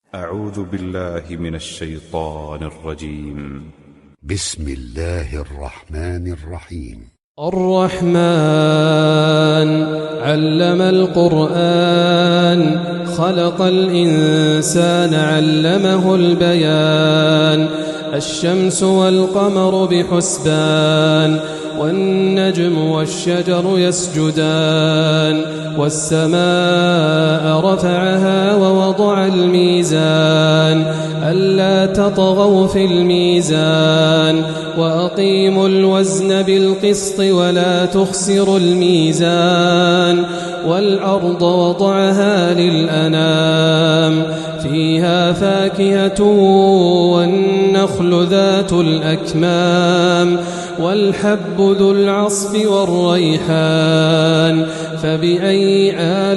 أعوذ بالله من الشيطان الرجيم. بسم الله الرحمن الرحيم. الرحمن علم القرآن خلق الإنسان علمه البيان. الشمس والقمر بحسبان والنجم والشجر يسجدان. والسماء رفعها ووضع الميزان ألا تطغوا في الميزان وأقيموا الوزن بالقسط ولا تخسروا الميزان. والأرض وضعها للأنام فيها فاكهة والنخل ذات الأكمام والحب ذو العصف والريحان. فبأي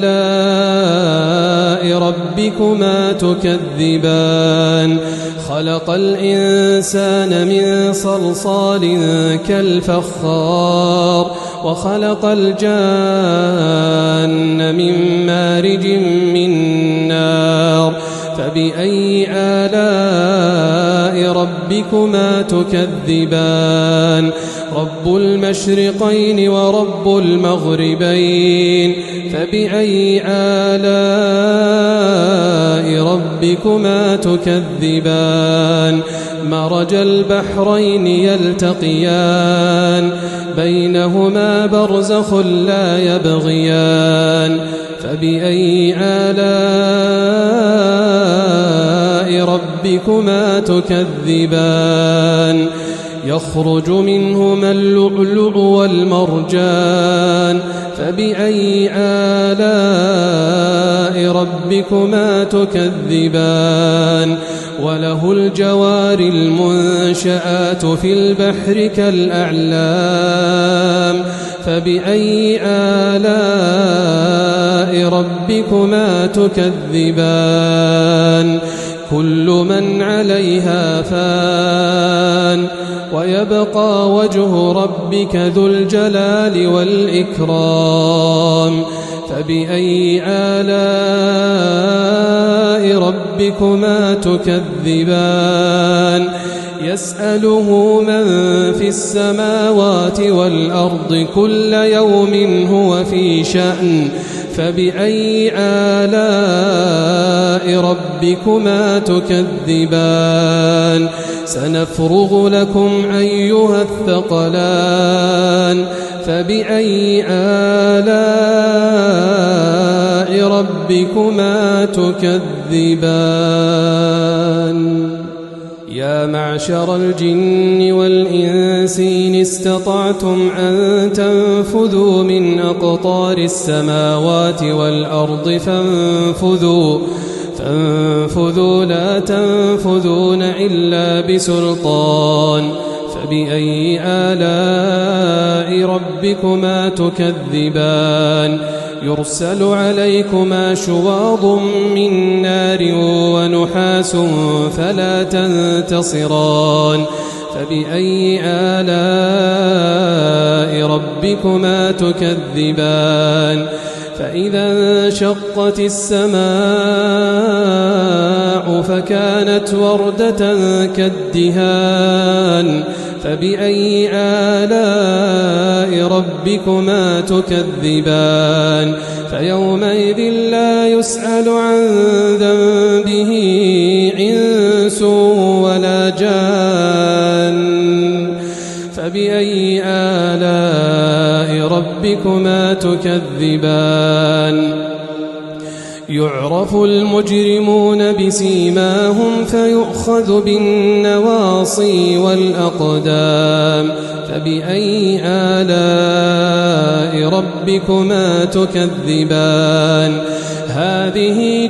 آلاء ربكما تكذبان؟ خلق الإنسان من صلصال كالفخار وخلق الجان من مارج من نار. فبأي آلاء ربكما تكذبان؟ رب المشرقين ورب المغربين. فبأي آلاء ربكما تكذبان؟ مرج البحرين يلتقيان بينهما برزخ لا يبغيان. فبأي آلاء ربكما تكذبان؟ يخرج منهما اللؤلؤ والمرجان. فبأي آلاء ربكما تكذبان؟ وله الجوار المنشآت في البحر كالأعلام. فبأي آلاء ربكما تكذبان؟ كل من عليها فان ويبقى وجه ربك ذو الجلال والإكرام. فبأي آلاء ربكما تكذبان؟ يسأله من في السماوات والأرض كل يوم هو في شأن. فبأي آلاء ربكما تكذبان؟ سنفرغ لكم أيها الثقلان. فبأي آلاء ربكما تكذبان؟ يا معشر الجن والإنس إن استطعتم أن تنفذوا من أقطار السماوات والأرض فانفذوا لا تنفذون إلا بسلطان. فبأي آلاء ربكما تكذبان؟ يرسل عليكما شواظ من نار ونحاس فلا تنتصران. فبأي آلاء ربكما تكذبان؟ فإذا انشقت السماء فكانت وردة كالدهان. فبأي آلاء ربكما تكذبان؟ فيومئذ لا يسأل عن ذنبه إنس ولا جان. فبأي آلاء ربكما تكذبان؟ يعرف المجرمون بسيماهم فيؤخذ بالنواصي والأقدام. فبأي آلاء ربكما تكذبان؟ هذه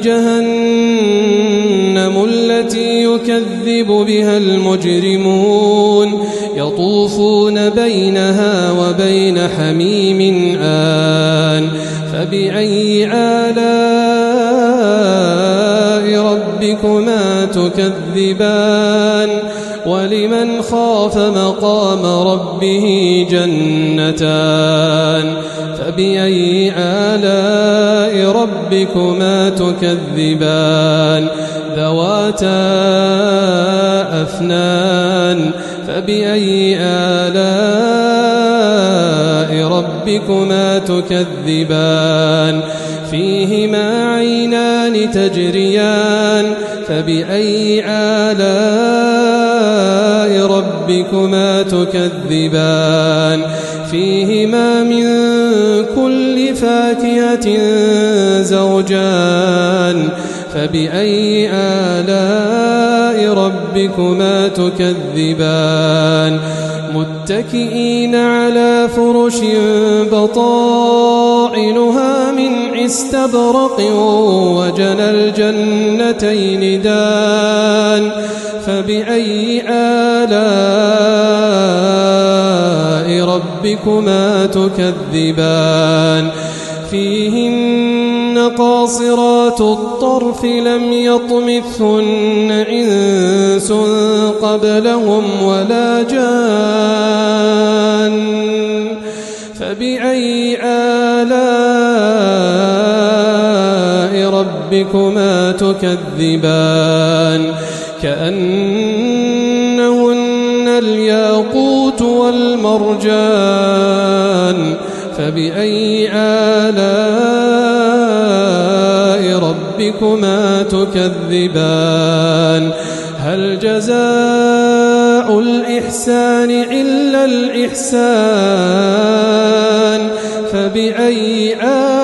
جهنم التي يكذب بها المجرمون يطوفون بينها وبين حميم آن. فبأي آلاء ربكما تكذبان؟ ولمن خاف مقام ربه جنتان. فبأي آلاء ربكما تكذبان؟ ذواتا أفنان فبأي آلاء ربكما تكذبان فيهما عينان تجريان فبأي آلاء ربكما تكذبان فيهما من كل فاكهة زوجان فبأي آلاء ربكما تكذبان متكئين على فرش بطائنها من استبرق وجنى الجنتين دان فبأي آلاء ربكما تكذبان فيهن قاصرات الطرف لم يطمثهن إنس قبلهم ولا جان فبأي آلاء ربكما تكذبان كأنهن الياقوت والمرجان فبأي آلاء ربكما تكذبان هل جزاء الإحسان إلا الإحسان فبأي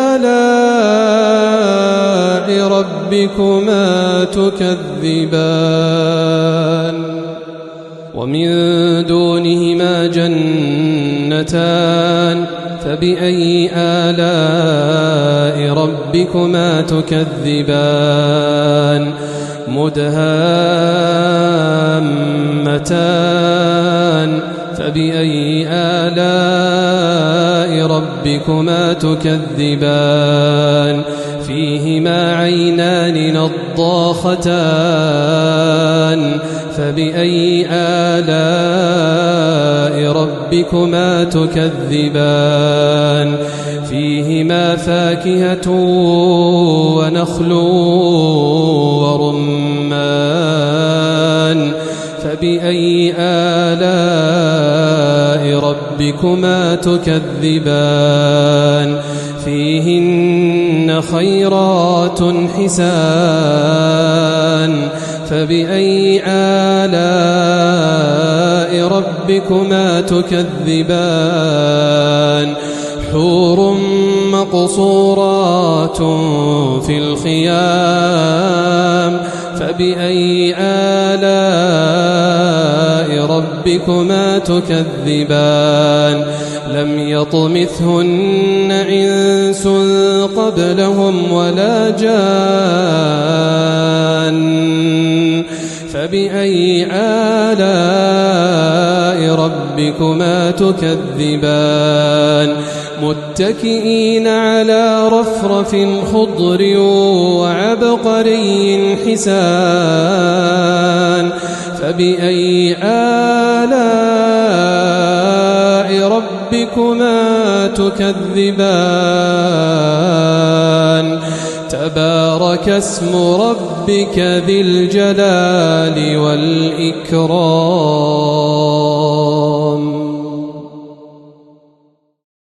آلاء ربكما تكذبان ومن دونهما جنتان فبأي آلاء ربكما تكذبان مدهامتان فبأي آلاء ربكما تكذبان فيهما عينان نضاختان فبأي آلاء ربكما تكذبان فيهما فاكهة ونخل ورمان فبأي آلاء ربكما تكذبان فيهن خيرات حسان فبأي آلاء ربكما تكذبان حور مقصورات في الخيام فبأي آلاء ربكما تكذبان لم يطمثهن إنس قبلهم ولا جان فبأي آلاء ربكما تكذبان متكئين على رفرف خضر وعبقري حسان فبأي آلاء ربكما تكذبان تبارك اسم ربك ذي الجلال والإكرام